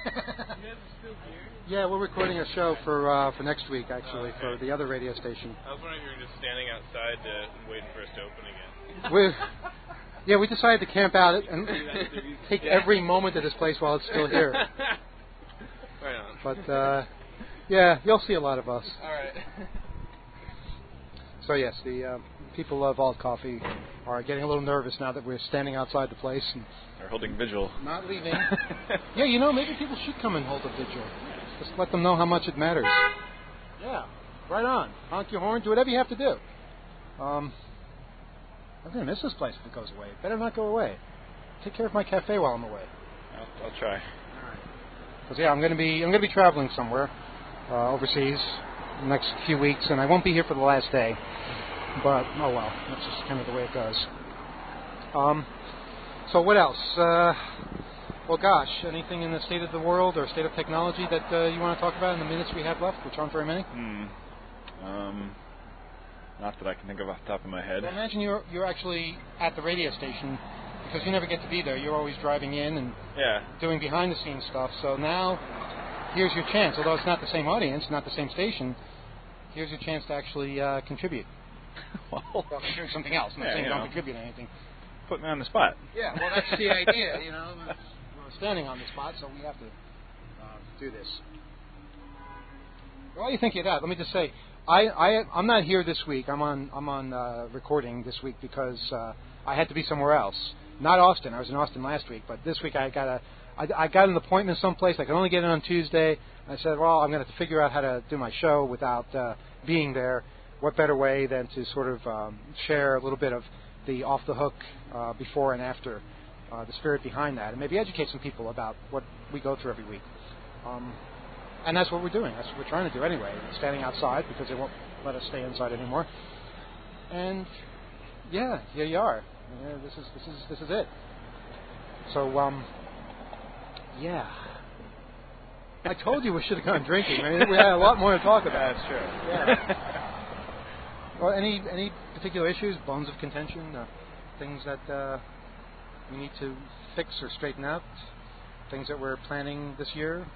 Yeah, we're recording a show for next week actually for the other radio station. I was wondering if you were just standing outside waiting for us to open again. We decided to camp out and take every moment of this place while it's still here. Right on. But, you'll see a lot of us. All right. So, yes, the people of Alt Coffee are getting a little nervous now that we're standing outside the place. And they're holding vigil. Not leaving. Yeah, maybe people should come and hold a vigil. Just let them know how much it matters. Yeah, right on. Honk your horn, do whatever you have to do. I'm going to miss this place if it goes away. Better not go away. Take care of my cafe while I'm away. I'll try. Because I'm going to be traveling somewhere overseas the next few weeks, and I won't be here for the last day. But oh well, that's just kind of the way it goes. So what else? Well, gosh, anything in the state of the world or state of technology that you want to talk about in the minutes we have left, which aren't very many? Not that I can think of off the top of my head. Well, imagine you're actually at the radio station because you never get to be there. You're always driving in and doing behind-the-scenes stuff. So now, here's your chance. Although it's not the same audience, not the same station, here's your chance to actually contribute. Well, contribute something else. I'm not saying don't contribute anything. Put me on the spot. Yeah, well, that's the idea. We're standing on the spot, so we have to do this. While you think of that, let me just say, I'm not here this week. I'm on recording this week because I had to be somewhere else. Not Austin. I was in Austin last week, but this week I got an appointment someplace. I could only get in on Tuesday. I said, well, I'm going to have to figure out how to do my show without being there. What better way than to sort of share a little bit of the off the hook before and after, the spirit behind that, and maybe educate some people about what we go through every week. And that's what we're doing. That's what we're trying to do anyway. Standing outside because they won't let us stay inside anymore. And here you are. Yeah, this is it. So I told you we should have gone drinking. I mean, we had a lot more to talk about. That's true. Yeah. Well, any particular issues, bones of contention, things that we need to fix or straighten out, things that we're planning this year?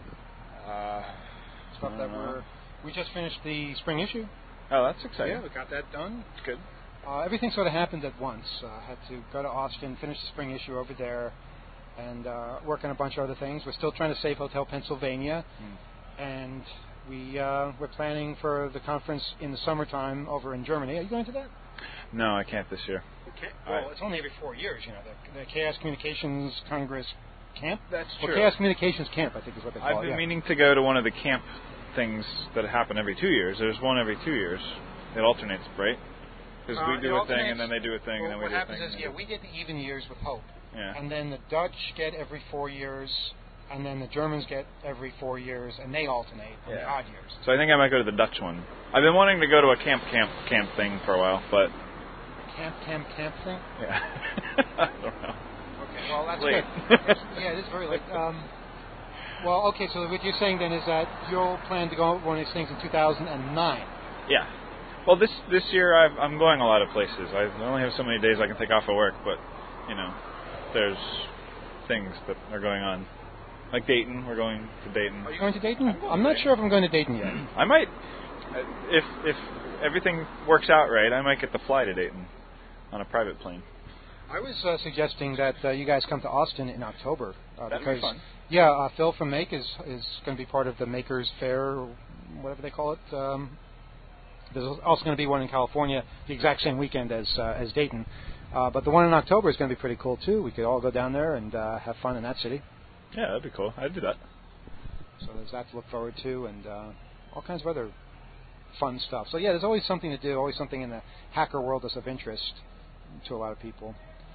Stuff that we just finished the spring issue. Oh, that's exciting. Yeah, we got that done. It's good. Everything sort of happened at once. I had to go to Austin, finish the spring issue over there, and work on a bunch of other things. We're still trying to save Hotel Pennsylvania, and we're planning for the conference in the summertime over in Germany. Are you going to that? No, I can't this year. Well, it's only every 4 years. The Chaos Communications Congress camp? That's Well, true. Chaos Communications Camp, I think is what they call I've it. been yeah. meaning to go to one of the camp things that happen every 2 years. There's one every 2 years. It alternates, right? Because we do a thing, and then they do a thing, and then we do a thing. What happens is, we get the even years with Hope. Yeah. And then the Dutch get every 4 years, and then the Germans get every 4 years, and they alternate on the odd years. So I think I might go to the Dutch one. I've been wanting to go to a camp thing for a while, but... Camp thing? Yeah. I don't know. Okay, well, that's late. good. Yeah, it is very late. Well, okay, so what you're saying then is that you'll plan to go to one of these things in 2009. Yeah. Well, this year I'm going a lot of places. I only have so many days I can take off of work, but, there's things that are going on. Like Dayton, we're going to Dayton. Are you going to Dayton? I'm not sure if I'm going to Dayton yet. I might, if everything works out right, I might get to fly to Dayton on a private plane. I was suggesting that you guys come to Austin in October. That'd because, be fun. Yeah, Phil from Make is going to be part of the Makers Fair, or whatever they call it. There's also going to be one in California the exact same weekend as Dayton. But the one in October is going to be pretty cool, too. We could all go down there and have fun in that city. Yeah, that'd be cool. I'd do that. So there's that to look forward to, and all kinds of other fun stuff. So, yeah, there's always something to do, always something in the hacker world that's of interest to a lot of people.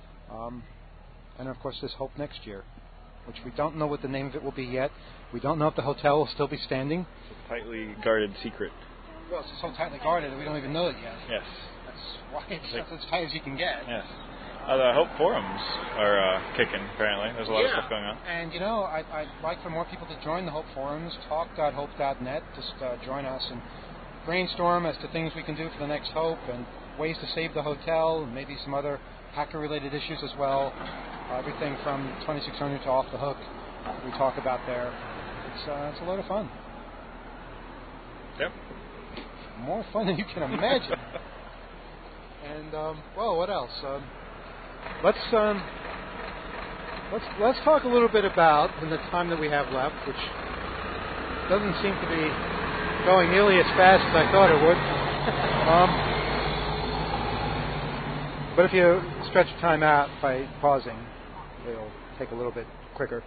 And, of course, there's Hope next year, which we don't know what the name of it will be yet. We don't know if the hotel will still be standing. It's a tightly guarded secret. Well, it's so tightly guarded that we don't even know it yet. Yes. That's why it's as tight as you can get. Yes. The Hope forums are kicking, apparently. There's a lot of stuff going on. And, I'd like for more people to join the Hope forums, talk.hope.net. Just join us and brainstorm as to things we can do for the next Hope and ways to save the hotel and maybe some other hacker-related issues as well. Everything from 2600 to Off the Hook we talk about there. It's a lot of fun. Yep. More fun than you can imagine. And well, what else? Let's talk a little bit about, in the time that we have left, which doesn't seem to be going nearly as fast as I thought it would. But if you stretch time out by pausing, it'll take a little bit quicker.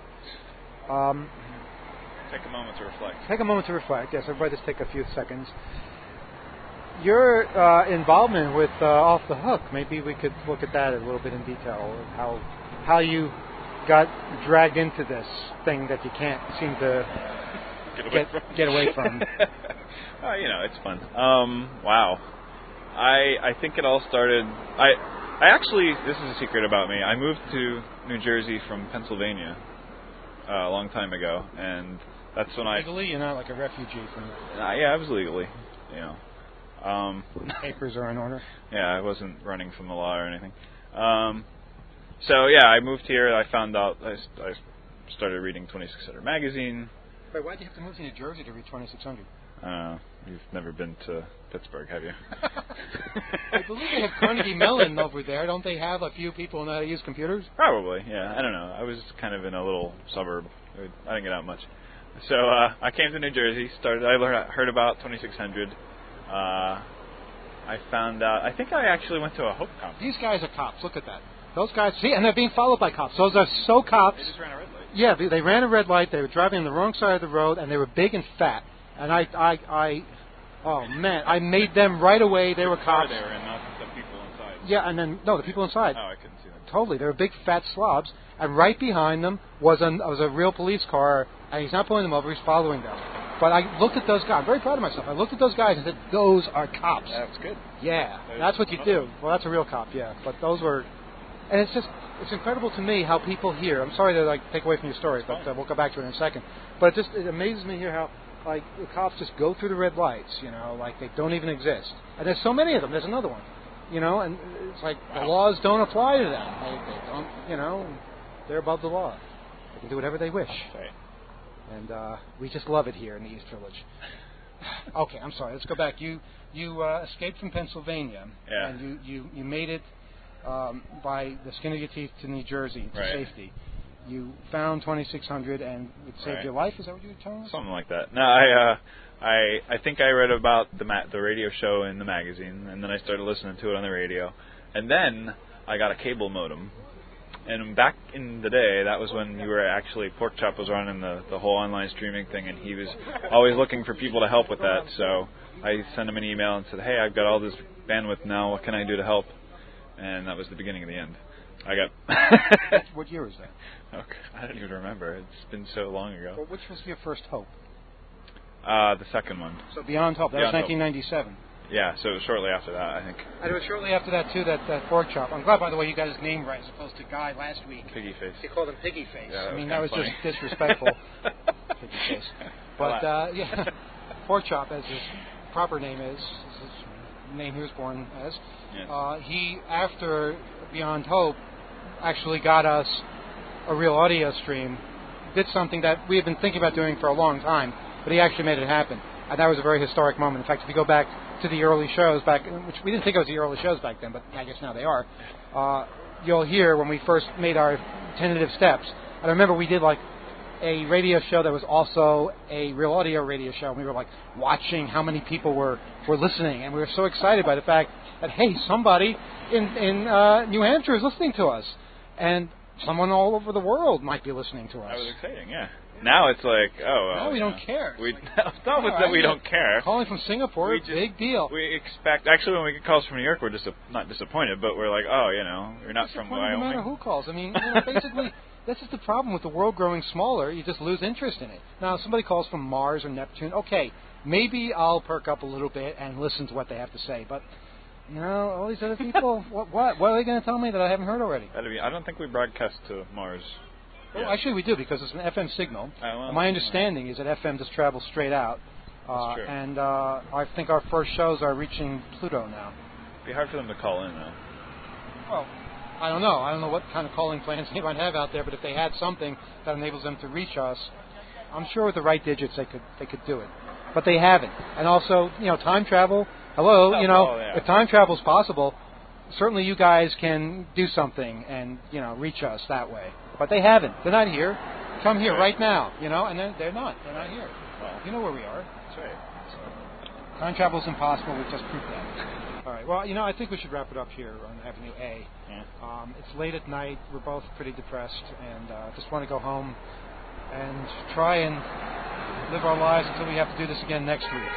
Take a moment to reflect. Take a moment to reflect. Yes, everybody just take a few seconds. Your involvement with Off the Hook, maybe we could look at that a little bit in detail, how you got dragged into this thing that you can't seem to get away from. It's fun. Wow. I think it all started... I actually, this is a secret about me. I moved to New Jersey from Pennsylvania a long time ago, and that's when Legally? You're not like a refugee from there? yeah, I was legally, Papers are in order? Yeah, I wasn't running from the law or anything. So, yeah, I moved here. I found out, I started reading 2600 magazine. Wait, why did you have to move to New Jersey to read 2600? You've never been to Pittsburgh, have you? I believe they have Carnegie Mellon over there. Don't they have a few people who know how to use computers? Probably, yeah. I don't know. I was kind of in a little suburb. I didn't get out much. So I came to New Jersey. I heard about 2600. I found out. I think I actually went to a Hope conference. These guys are cops. Look at that. Those guys, see, and they're being followed by cops. Those are so cops. They just ran a red light. Yeah, they ran a red light. They were driving on the wrong side of the road, and they were big and fat. And oh man, I made them right away. They were cops. They were in, not the people inside. Yeah, and then the people inside. Oh, I couldn't see them. Totally, they were big fat slobs. And right behind them was a real police car, and he's not pulling them over. He's following them. But I looked at those guys. I'm very proud of myself. I looked at those guys and said, "Those are cops." That's good. Yeah, that's what you do. Well, that's a real cop. Yeah, but those were, and it's incredible to me how people here. I'm sorry to take away from your story, but we'll go back to it in a second. But it amazes me here how the cops just go through the red lights, like they don't even exist. And there's so many of them. There's another one, and it's like the laws don't apply to them. They don't, they're above the law. They can do whatever they wish. Right. And we just love it here in the East Village. Okay, I'm sorry. Let's go back. You escaped from Pennsylvania, yeah. And you made it by the skin of your teeth to New Jersey to safety. You found 2600 and it saved your life. Is that what you were telling us? Something like that. No, I think I read about the radio show in the magazine, and then I started listening to it on the radio, and then I got a cable modem And back in the day, that was when you were actually, Pork Chop was running the whole online streaming thing, and he was always looking for people to help with that. So I sent him an email and said, hey, I've got all this bandwidth now, what can I do to help? And that was the beginning of the end. I got... What year was that? Okay, I don't even remember. It's been so long ago. Well, which was your first Hope? The second one. So Beyond Hope, that was 1997. Yeah, so it was shortly after that, I think. And it was shortly after that, too, that Pork Chop. I'm glad, by the way, you got his name right as opposed to Guy last week. Piggy Face. You called him Piggy Face. Yeah, that was funny. just disrespectful. Piggy Face. But, yeah, Pork Chop, as his proper name is his name he was born as, yes. He, after Beyond Hope, actually got us a real audio stream, did something that we had been thinking about doing for a long time, but he actually made it happen. And that was a very historic moment. In fact, if you go back to the early shows back, which we didn't think it was the early shows back then, but I guess now they are, you'll hear when we first made our tentative steps. And I remember we did like a radio show that was also a real audio radio show, and we were like watching how many people were listening, and we were so excited by the fact that, hey, somebody in New Hampshire is listening to us, and someone all over the world might be listening to us. That was exciting, yeah. Now it's like, now we don't care. We don't care. Calling from Singapore, big deal. We expect, actually, when we get calls from New York, we're not disappointed, but we're like, oh, you're not from Wyoming. No matter who calls. I mean, basically, this is the problem with the world growing smaller. You just lose interest in it. Now, if somebody calls from Mars or Neptune, okay, maybe I'll perk up a little bit and listen to what they have to say, but... all these other people, what are they going to tell me that I haven't heard already? I don't think we broadcast to Mars. Well, actually, we do, because it's an FM signal. My understanding is that FM just travels straight out. That's true. And I think our first shows are reaching Pluto now. It'd be hard for them to call in, though. Well, I don't know. I don't know what kind of calling plans they might have out there, but if they had something that enables them to reach us, I'm sure with the right digits they could do it. But they haven't. And also, time travel... Hello, if time travel is possible, certainly you guys can do something and, reach us that way. But they haven't. They're not here. Come here right now, and they're not. They're not here. Well, you know where we are. That's right. So, time travel is impossible. We've just proved that. All right. Well, I think we should wrap it up here on Avenue A. Yeah. It's late at night. We're both pretty depressed and just want to go home and try and live our lives until we have to do this again next week.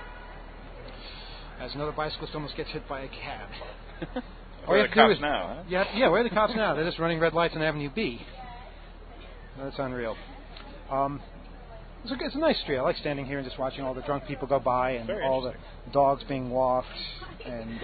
As another bicyclist almost gets hit by a cab. Where are the cops now? Huh? Yeah, where are the cops now? They're just running red lights on Avenue B. That's unreal. It's a nice street. I like standing here and just watching all the drunk people go by and all the dogs being walked. And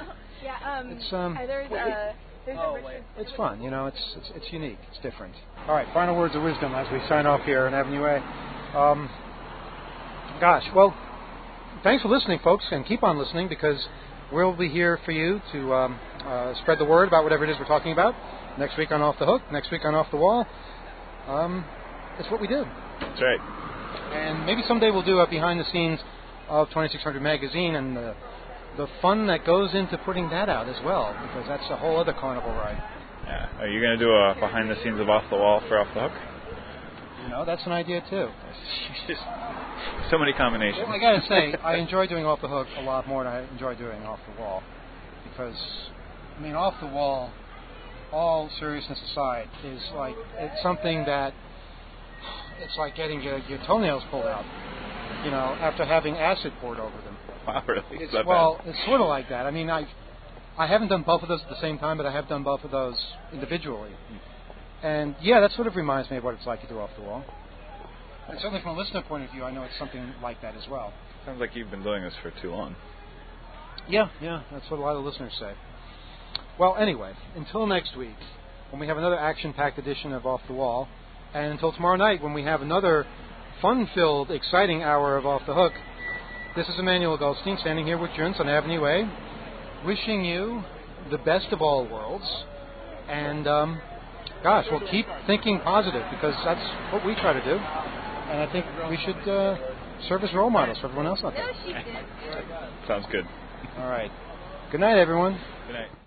it's fun. It's unique. It's different. All right, final words of wisdom as we sign off here on Avenue A. Well, thanks for listening, folks, and keep on listening because we'll be here for you to spread the word about whatever it is we're talking about. Next week on Off the Hook, next week on Off the Wall. It's what we do. That's right. And maybe someday we'll do a behind the scenes of 2600 Magazine and the fun that goes into putting that out as well, because that's a whole other carnival ride. Yeah. Are you going to do a behind the scenes of Off the Wall for Off the Hook? That's an idea too. So many combinations. Well, I got to say, I enjoy doing Off the Hook a lot more than I enjoy doing Off the Wall, because Off the Wall, all seriousness aside, is like it's something that it's like getting your toenails pulled out, after having acid poured over them. Wow, really? It's sort of like that. I haven't done both of those at the same time, but I have done both of those individually. And, that sort of reminds me of what it's like to do Off the Wall. And certainly from a listener point of view, I know it's something like that as well. Sounds like you've been doing this for too long. Yeah, that's what a lot of listeners say. Well, anyway, until next week, when we have another action-packed edition of Off the Wall, and until tomorrow night when we have another fun-filled, exciting hour of Off the Hook, this is Emmanuel Goldstein standing here with Junts on Avenue A, wishing you the best of all worlds, and... we'll keep thinking positive because that's what we try to do. And I think we should serve as role models for everyone else out there. Sounds good. All right. Good night, everyone. Good night.